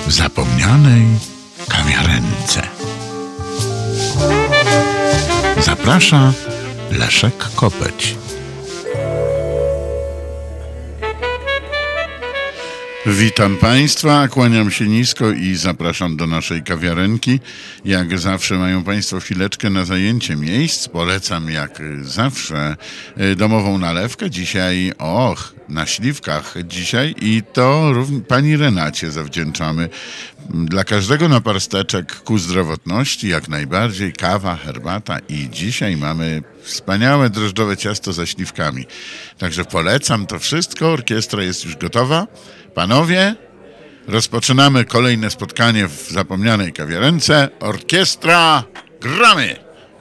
w zapomnianej kawiarence. Zaprasza Leszek Kopeć. Witam Państwa, kłaniam się nisko i zapraszam do naszej kawiarenki. Jak zawsze mają Państwo chwileczkę na zajęcie miejsc. Polecam jak zawsze domową nalewkę. Dzisiaj, na śliwkach dzisiaj i to pani Renacie zawdzięczamy. Dla każdego naparsteczek ku zdrowotności, jak najbardziej, kawa, herbata i dzisiaj mamy wspaniałe drożdżowe ciasto ze śliwkami. Także polecam to wszystko, orkiestra jest już gotowa. Panowie, rozpoczynamy kolejne spotkanie w zapomnianej kawiarence. Orkiestra, gramy!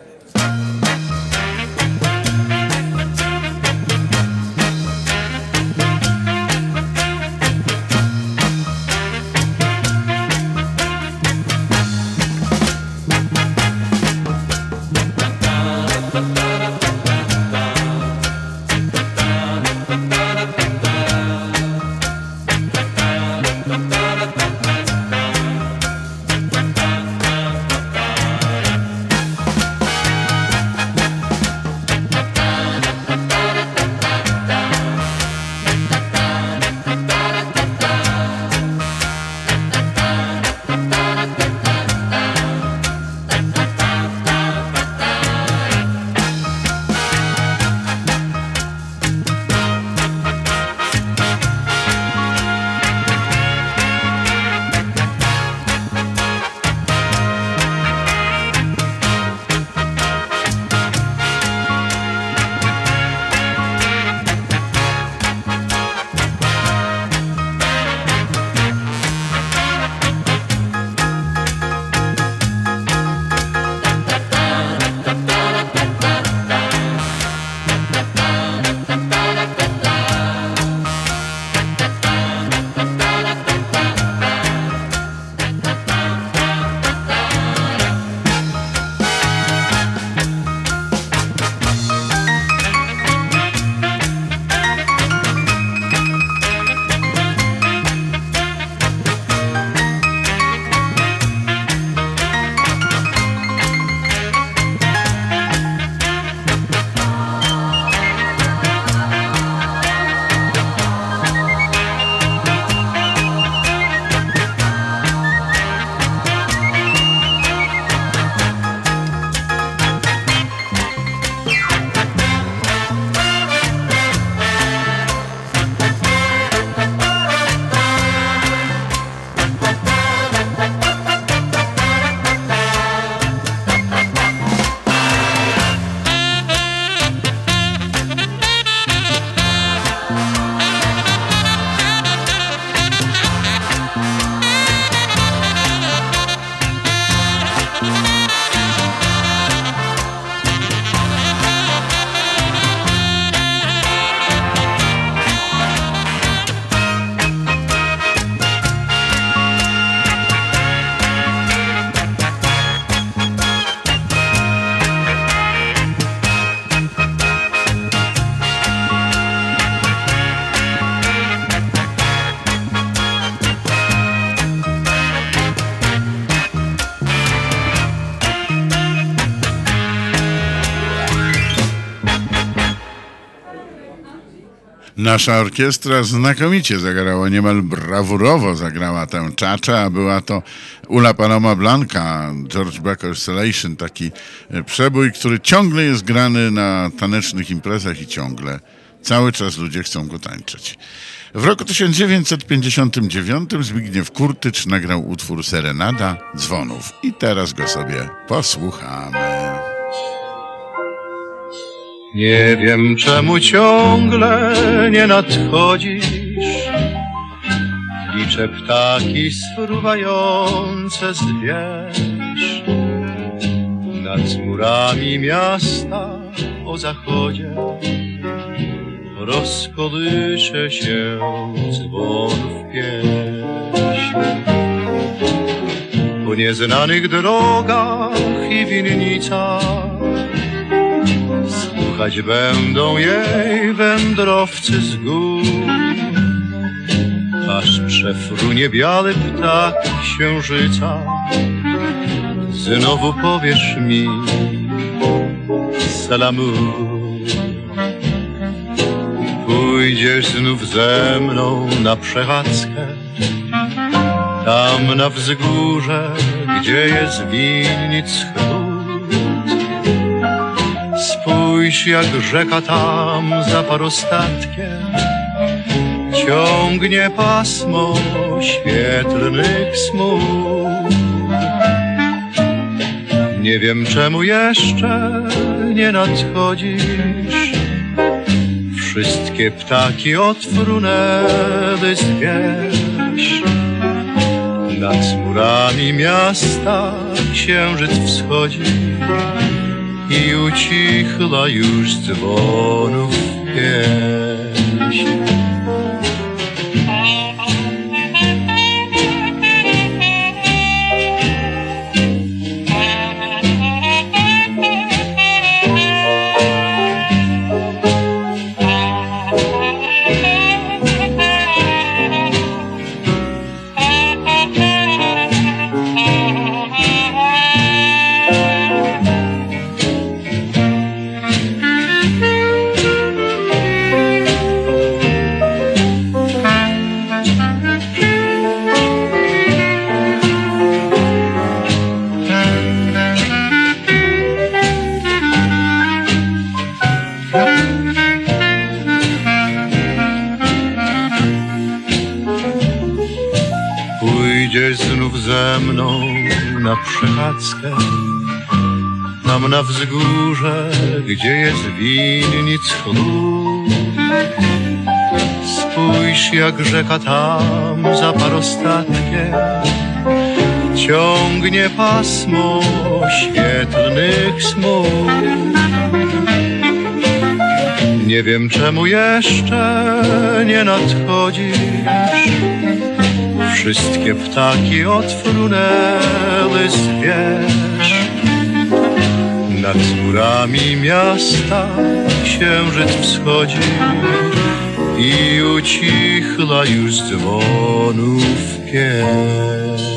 Nasza orkiestra znakomicie zagrała, niemal brawurowo zagrała tę czaczę, a była to Ula Paloma Blanca, George Baker Salvation, taki przebój, który ciągle jest grany na tanecznych imprezach i ciągle, cały czas ludzie chcą go tańczyć. W roku 1959 Zbigniew Kurtycz nagrał utwór Serenada Dzwonów i teraz go sobie posłuchamy. Nie wiem, czemu ciągle nie nadchodzisz. Liczę ptaki sfruwające z wież nad murami miasta o zachodzie. Rozkołysze się dzwonów pieśń. Po nieznanych drogach i winnicach słuchać będą jej wędrowcy z gór, aż przefrunie biały ptak księżyca. Znowu powiesz mi salamu. Pójdziesz znów ze mną na przechadzkę, tam na wzgórze, gdzie jest winnic chród. Spójrz, jak rzeka tam za parostatkiem ciągnie pasmo świetlnych smug. Nie wiem, czemu jeszcze nie nadchodzisz. Wszystkie ptaki odfrunęły zwierz. Nad murami miasta księżyc wschodzi i ucichła już z dzwonów pieśń. Pójdziesz znów ze mną na przechadzkę, tam na wzgórze, gdzie jest winnic chlub. Spójrz, jak rzeka tam za parostatkiem ciągnie pasmo świetlnych smug. Nie wiem, czemu jeszcze nie nadchodzisz. Wszystkie ptaki odfrunęły zwierz. Nad murami miasta księżyc wschodzi i ucichła już z dzwonów pieśń.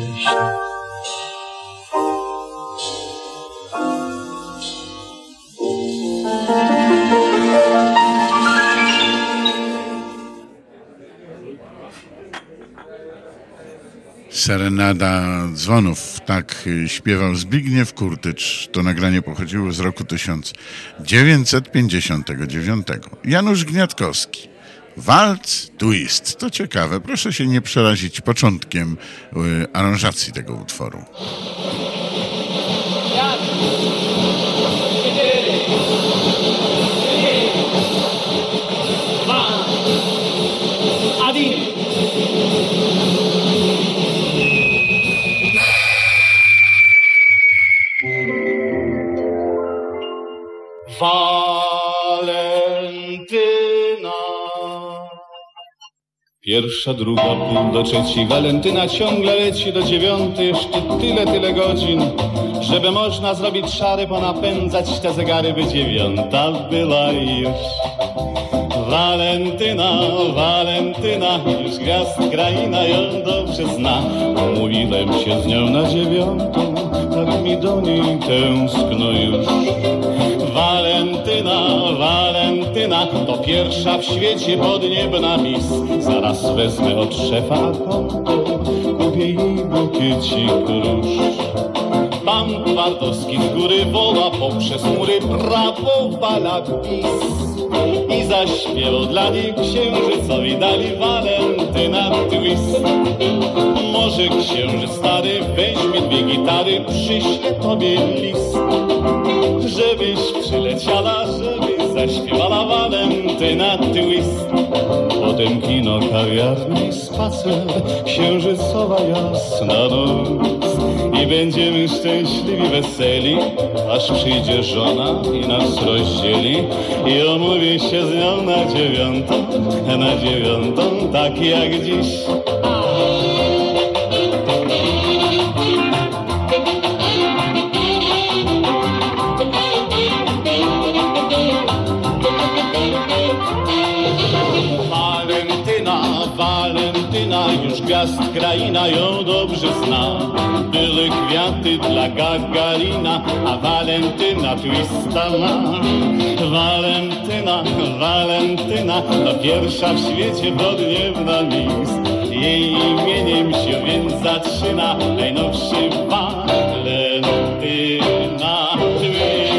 Serenada dzwonów, tak śpiewał Zbigniew Kurtycz. To nagranie pochodziło z roku 1959. Janusz Gniatkowski. Walc Twist. To ciekawe. Proszę się nie przerazić początkiem aranżacji tego utworu. Walentyna. Pierwsza, druga, pół do trzeciej. Walentyna ciągle leci do dziewiątej. Jeszcze tyle godzin, żeby można zrobić szary, ponapędzać te zegary, by dziewiąta była już. Walentyna, już gwiazd kraina ją dobrze zna. Umówiłem się z nią na dziewiątą, tak mi do niej tęskno już. Walentyna, to pierwsza w świecie podniebna mis. Zaraz wezmę od szefa konto, kupię jej bukiecik róż. Pan Twardowski z góry woła, poprzez mury brawo wala PiS. I zaśpiewał dla niej księżycowi, dali Walentyna twist. Może księżyc stary weźmie dwie gitary, przyśle tobie list, żebyś przyleciała, żeby zaśpiewała Walentyna twist. Potem kino, kawiarnia, spacer, księżycowa jasna noc. I będziemy szczęśliwi, weseli, aż przyjdzie żona i nas rozdzieli. I omówi się z nią na dziewiątą, tak jak dziś. Walentyna, miast kraina ją dobrze zna. Były kwiaty dla Gagarina, a Walentyna twista ma. Walentyna, Walentyna, to pierwsza w świecie podniebna miss. Jej imieniem się więc zaczyna najnowszy Walentyna twist.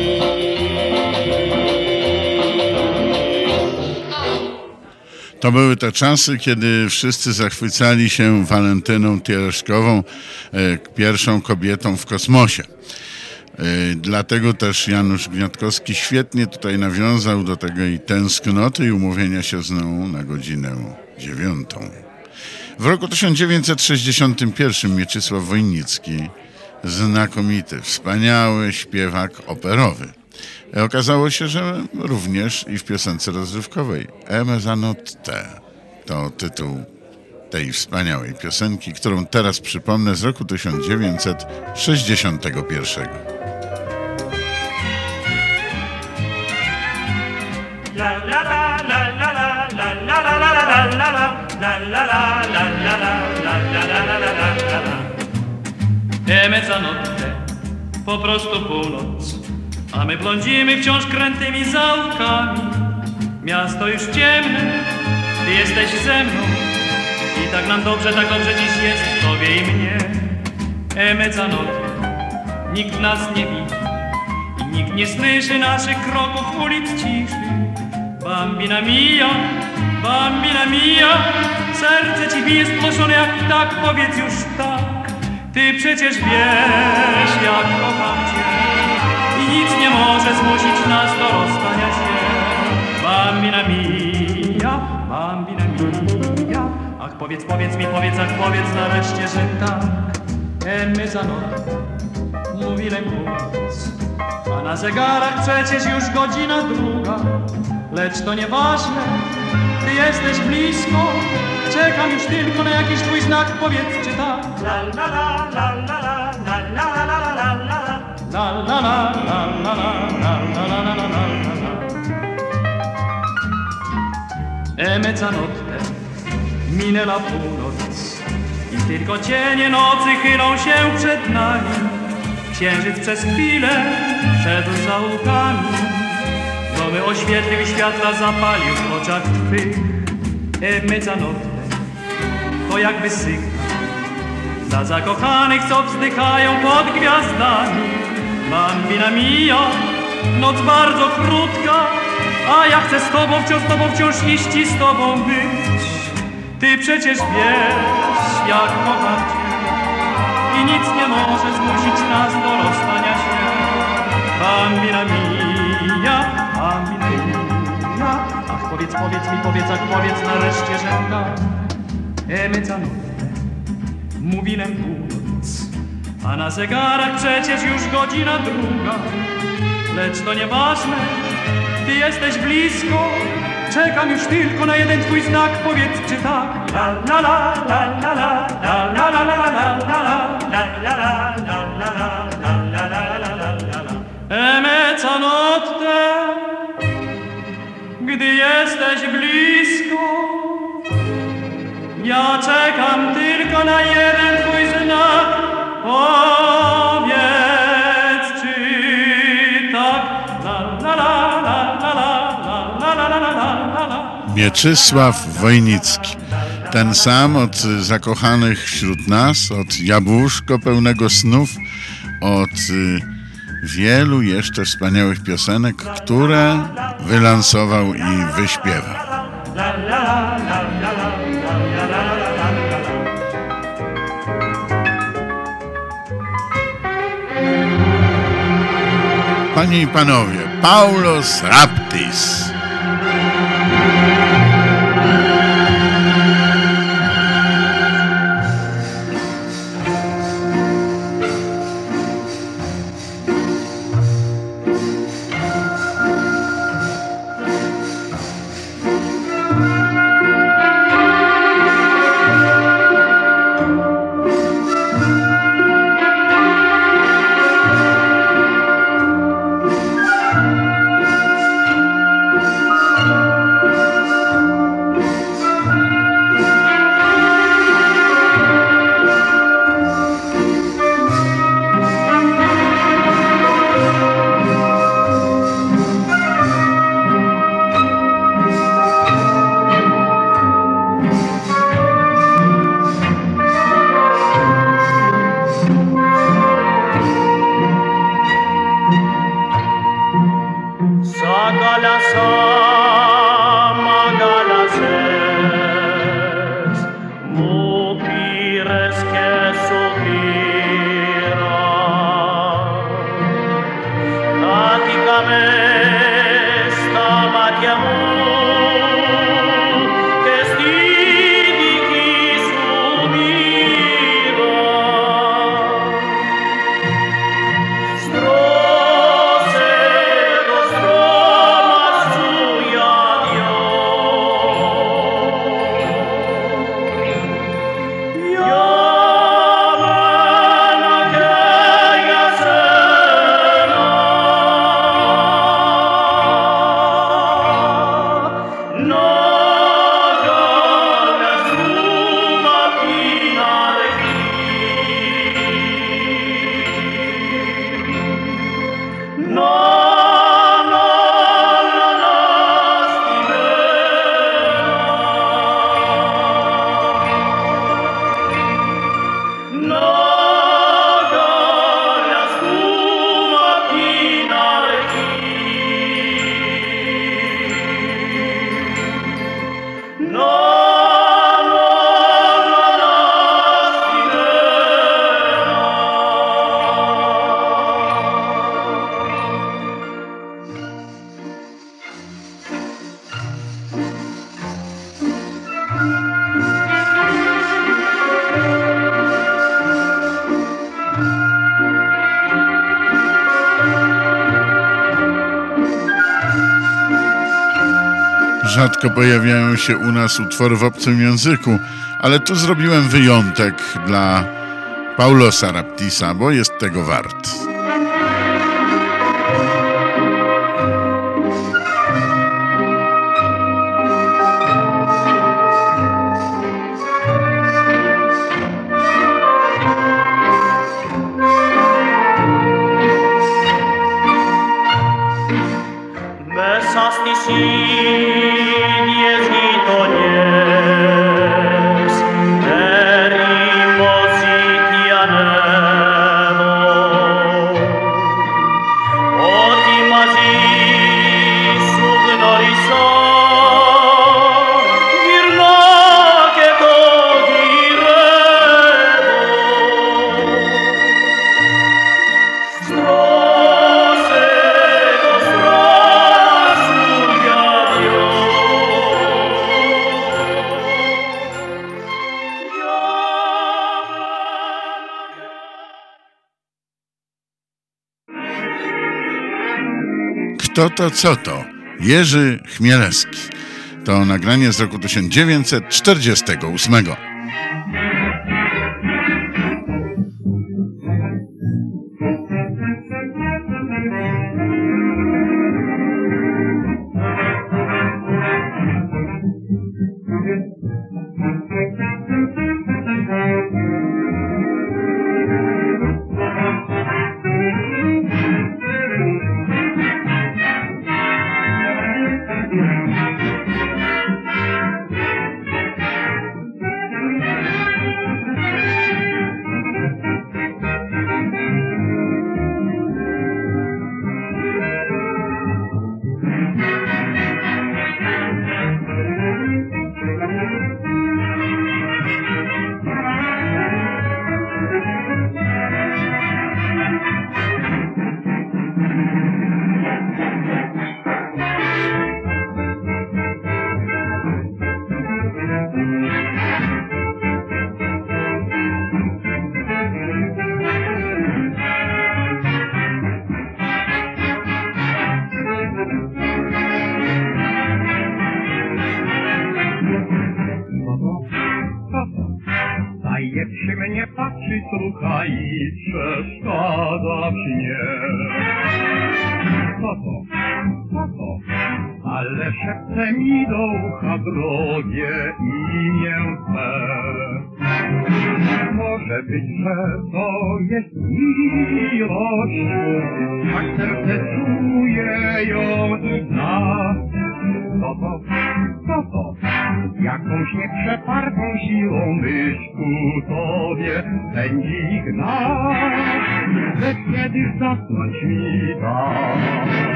To były te czasy, kiedy wszyscy zachwycali się Walentyną Tereszkową, pierwszą kobietą w kosmosie. Dlatego też Janusz Gniatkowski świetnie tutaj nawiązał do tej tęsknoty i umówienia się z nią na godzinę 9. W roku 1961 Mieczysław Wojnicki, znakomity, wspaniały śpiewak operowy. Okazało się, że również i w piosence rozrywkowej E mezzanotte to tytuł tej wspaniałej piosenki, którą teraz przypomnę, z roku 1961. E mezzanotte, po prostu północ, a my blądzimy wciąż krętymi zaułkami. Miasto już ciemne, ty jesteś ze mną i tak nam dobrze, tak dobrze dziś jest tobie i mnie. E mezzanotte, nikt nas nie widzi i nikt nie słyszy naszych kroków ulic ciszy. Bambina mia, serce ci bije spłoszone jak tak, powiedz już tak. Ty przecież wiesz, jak kocham cię i nic nie może zmusić nas do rozstania się. Bambina mia, ach powiedz nareszcie, że tak. E mezzanotte, mówi lękąc, a na zegarach przecież już godzina 2. Lecz to nieważne, ty jesteś blisko, czekam już tylko na jakiś twój znak, powiedz czy tak. La la la la la la la la la la la la la la la la la. E mezzanotte, minęła północ i tylko cienie nocy chylą się przed nami. Księżyc przez chwilę szedł zaułkami, domy oświetlił, światła zapalił w oczach twych. E mezzanotte, to jakby sygnał dla zakochanych, co wzdychają pod gwiazdami. Bambina mia, noc bardzo krótka, a ja chcę z tobą wciąż iść i z tobą być. Ty przecież wiesz, jak kocham cię i nic nie może zmusić nas do rozstania się. Bambina mia, ach powiedz nareszcie, że tak. E mezzanotte, mówi nam północ, a na zegarach przecież już godzina 2. Lecz to nieważne, ty jesteś blisko, czekam już tylko na jeden twój znak, powiedz czy tak. La la la la la la la la la la la la la la la. E mezzanotte, gdy jesteś blisko, ja czekam tylko na jeden twój znak, powiedz czy tak. La la la la la la la la la. Mieczysław Wojnicki. Ten sam od zakochanych wśród nas, od Jabłuszko pełnego snów, od wielu jeszcze wspaniałych piosenek, które wylansował i wyśpiewał. Panie i panowie, Paulos Raptis. Rzadko pojawiają się u nas utwory w obcym języku, ale tu zrobiłem wyjątek dla Paulosa Raptisa, bo jest tego wart. Kto to, co to? Jerzy Chmielewski. To nagranie z roku 1948.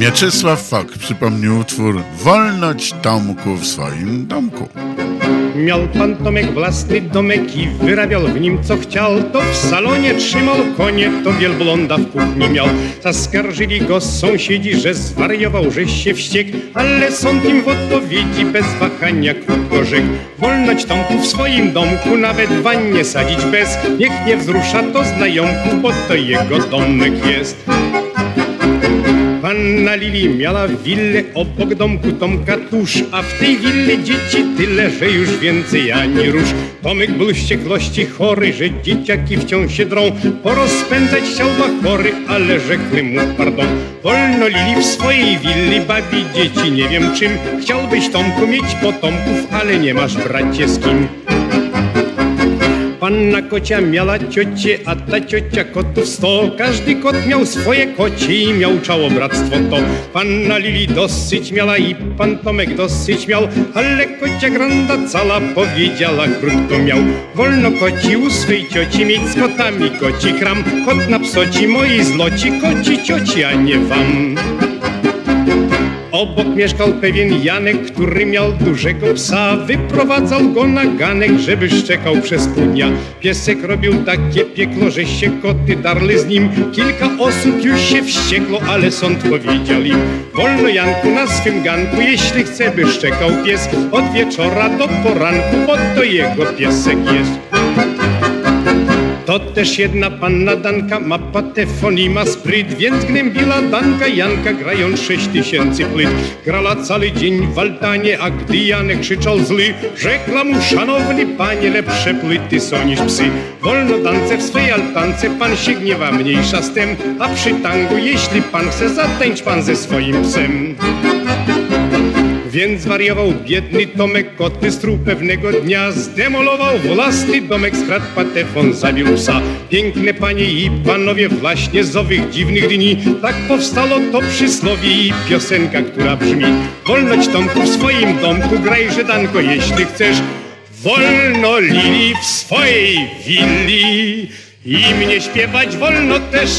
Mieczysław Fok przypomnił utwór Wolność Tomku w swoim domku. Miał pan Tomek własny domek i wyrabiał w nim co chciał. To w salonie trzymał konie, to wielbląda w kuchni miał. Zaskarżyli go sąsiedzi, że zwariował, że się wściekł, ale sąd im w odpowiedzi bez wahania krótko rzekł: wolność Tomku w swoim domku, nawet wannie sadzić bez. Niech nie wzrusza to znajomku, bo to jego domek jest. Panna Lili miała willę obok domku Tomka tuż, a w tej willi dzieci tyle, że już więcej ani rusz. Tomek był z wściekłości chory, że dzieciaki wciąż się drą. Porozpędzać chciał bachory, ale rzekły mu pardon. Wolno Lili w swojej willi bawi dzieci nie wiem czym. Chciałbyś Tomku mieć potomków, ale nie masz bracie z kim. Panna Kocia miała ciocię, a ta ciocia kotów 100. Każdy kot miał swoje kocie i miał bractwo to. Panna Lili dosyć miała i pan Tomek dosyć miał, ale kocia granda cała powiedziała krótko miał: wolno koci u swej cioci mieć z kotami koci kram. Kot na psoci moi zloci, koci cioci, a nie wam. Obok mieszkał pewien Janek, który miał dużego psa. Wyprowadzał go na ganek, żeby szczekał przez pół dnia. Piesek robił takie pieklo, że się koty darły z nim. Kilka osób już się wściekło, ale sąd powiedział im: wolno Janku na swym ganku, jeśli chce, by szczekał pies od wieczora do poranku, bo to jego piesek jest. To też jedna panna Danka ma patefon i ma spryt, więc gnębiła Danka Janka, grając 6000 płyt. Grała cały dzień w altanie, a gdy Janek krzyczał zły, rzekła mu: szanowny panie, lepsze płyty są niż psy. Wolno Dance w swej altance, pan się gniewa, mniejsza z tem, a przy tangu, jeśli pan chce, zatańcz pan ze swoim psem. Więc wariował biedny Tomek, koty strój pewnego dnia. Zdemolował własny domek, skradł patefon, zabił psa. Piękne panie i panowie, właśnie z owych dziwnych dni tak powstało to przysłowie i piosenka, która brzmi: wolność Tomku w swoim domku, graj Żydanko, jeśli chcesz. Wolno Lili w swojej willi i mnie śpiewać wolno też.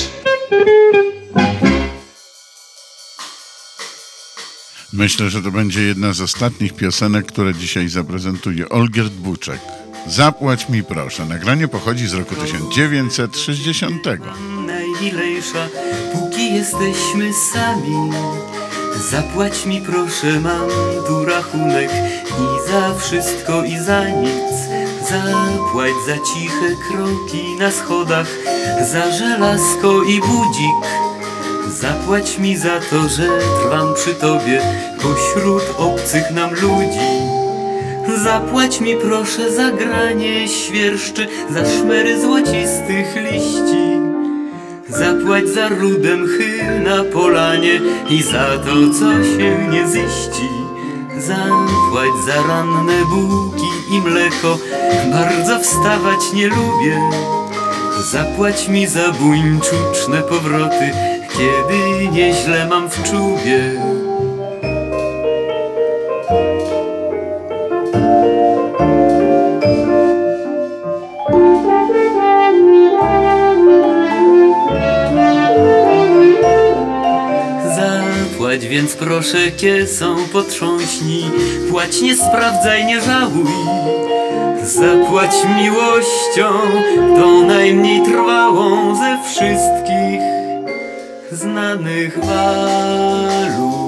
Myślę, że to będzie jedna z ostatnich piosenek, które dzisiaj zaprezentuje Olgierd Buczek. Zapłać mi proszę. Nagranie pochodzi z roku 1960. Najmilejsza, póki jesteśmy sami. Zapłać mi proszę, mam tu rachunek i za wszystko i za nic. Zapłać za ciche kroki na schodach, za żelazko i budzik. Zapłać mi za to, że trwam przy tobie pośród obcych nam ludzi. Zapłać mi proszę za granie świerszczy, za szmery złocistych liści. Zapłać za rudę mchy na polanie i za to, co się nie ziści. Zapłać za ranne bułki i mleko, bardzo wstawać nie lubię. Zapłać mi za buńczuczne powroty, kiedy nieźle mam w czubie. Zapłać więc proszę kiesą, potrząśnij, płać, nie sprawdzaj, nie żałuj. Zapłać miłością, tą najmniej trwałą ze wszystkich znanych walut.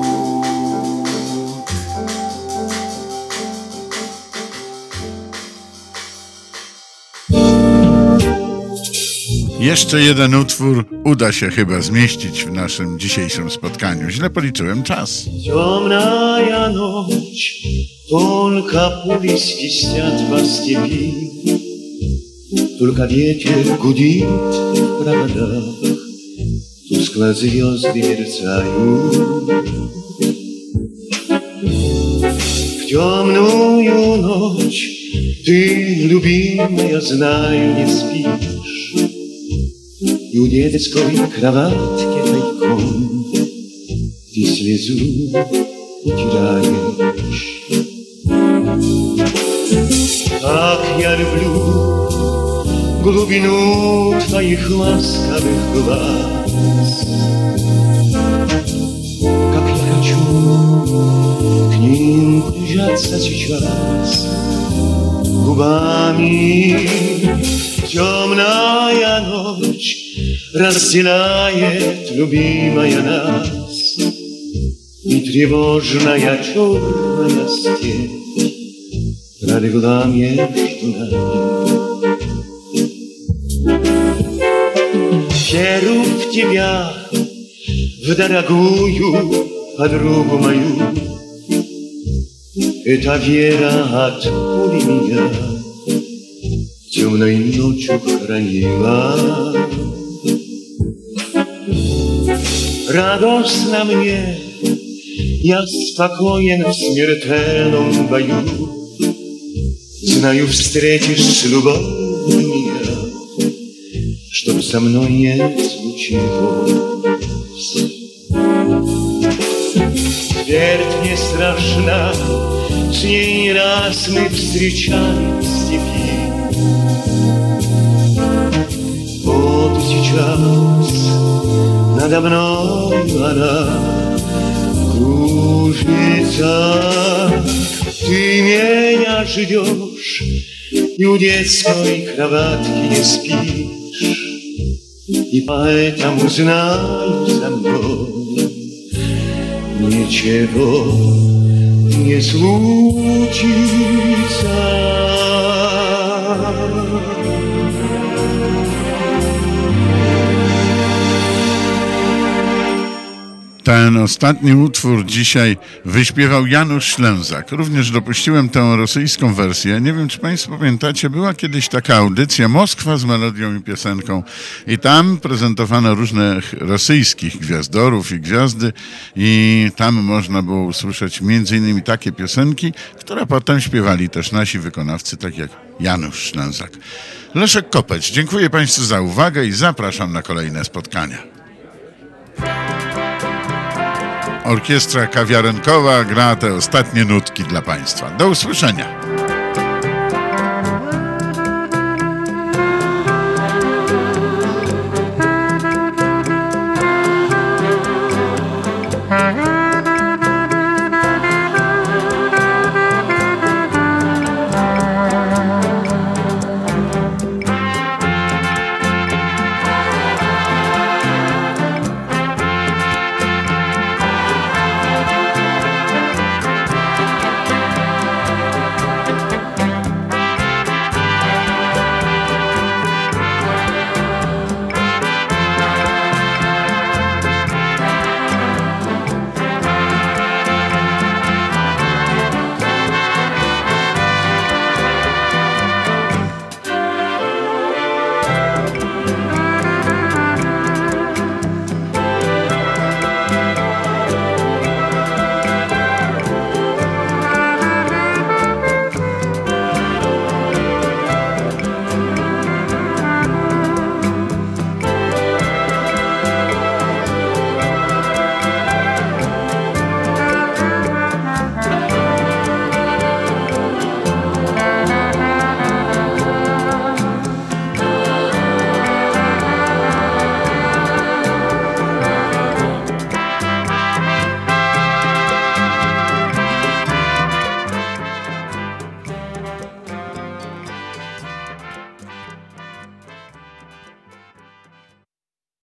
Jeszcze jeden utwór uda się chyba zmieścić w naszym dzisiejszym spotkaniu. Źle policzyłem czas. Темная ночь, только пули свистят по степи, только ветер гудит в проводах, тускло звезды мерцают. В темную ночь ты, любимая, знаю, не спишь, и у детской кроватки тайком ты слезу утираешь. Как я люблю глубину твоих ласковых глаз, хочу к ним прижаться сейчас губами. Темная ночь разделяет, любимая, нас, и тревожная черная степь пролегла между нами. Верю в тебя, в дорогую подругу мою. Эта вера от пули меня темной ночью хранила. Радостно мне, я спокоен в смертельном бою. Знаю, встретишь с любовью меня, чтоб со мной не случилось. Смерть не страшна, с ней не раз мы встречались в степи. Вот и сейчас надо мной она кружится. Ты меня ждешь и у детской кроватки не спишь, и поэтому знаю, со мной ничего не случится. Ten ostatni utwór dzisiaj wyśpiewał Janusz Ślęzak. Również dopuściłem tę rosyjską wersję. Nie wiem, czy Państwo pamiętacie, była kiedyś taka audycja Moskwa z melodią i piosenką i tam prezentowano różnych rosyjskich gwiazdorów i gwiazdy i tam można było usłyszeć m.in. takie piosenki, które potem śpiewali też nasi wykonawcy, tak jak Janusz Ślęzak. Leszek Kopeć, dziękuję Państwu za uwagę i zapraszam na kolejne spotkania. Orkiestra kawiarenkowa gra te ostatnie nutki dla Państwa. Do usłyszenia.